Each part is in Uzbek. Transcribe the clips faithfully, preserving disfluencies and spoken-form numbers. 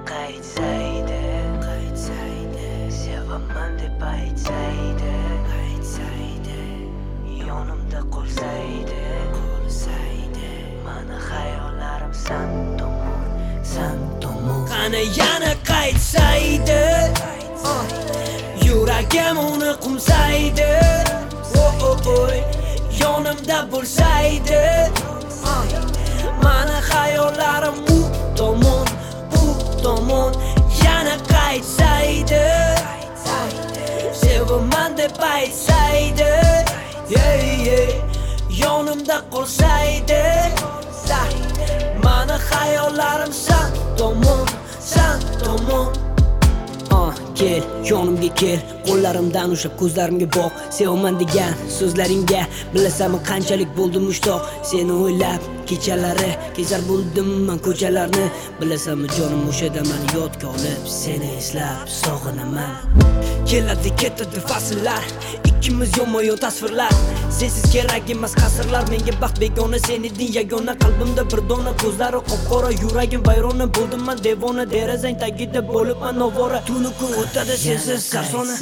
qaytsaydi, qaytsaydi, sevaman deb aytsaydi, aytsaydi, yonimda qolsaydi, qolsaydi, mani xayollarim san tomon, san tomon. Qani yana qaytsaydi, yuragim uni qumsaydi, oh oh oh, yonimda bo'lsaydi, mani xayollarim u tomon, u tomon. Yana qaytsaydi, sevaman deb aytsaydi, yonimda qolsaydi, mani xayollarim san tomon, san tomon. Kel, yonimga kel, qo'llarimdan ushlab ko'zlarimga boq. Sevaman degan so'zlaringga bilasanmi qanchalik bo'ldim mushtoq. Seni o'ylab kechalari kezar bo'ldim men ko'chalarni. Bilasanmi jonim o'shada meni yodga olib, seni eslab sog'inaman. Keladi ketadi fasllar, ikkimiz yonma-yon tasvirlar. Sensiz kerak emas qasrlar, menga baxt begona, sen eding yagona. Qalbimda bir dona, ko'zlari qop-qora, yuragim vayrona. Bo'ldim men devona, derazang tagida bo'libman novora. Tuni kun o'tadi sensiz sarsona.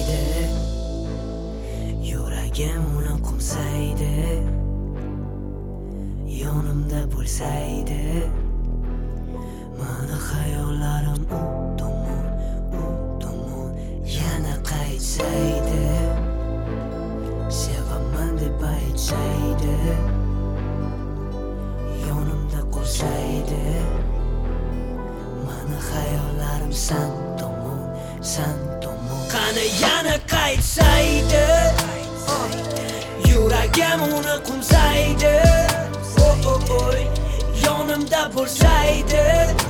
Yuragim uni qumsaydi, yonimda bo'lsaydi, mani xayollarim u tomon, u tomon. Yana qaytsaydi, sevaman deb aytsaydi, yonimda qolsaydi, mani xayollarim san tomon, san tomon. Qani yana qaytsaydi, yuragim uni qumsaydi, oh oh oh, yonimda bo'lsaydi,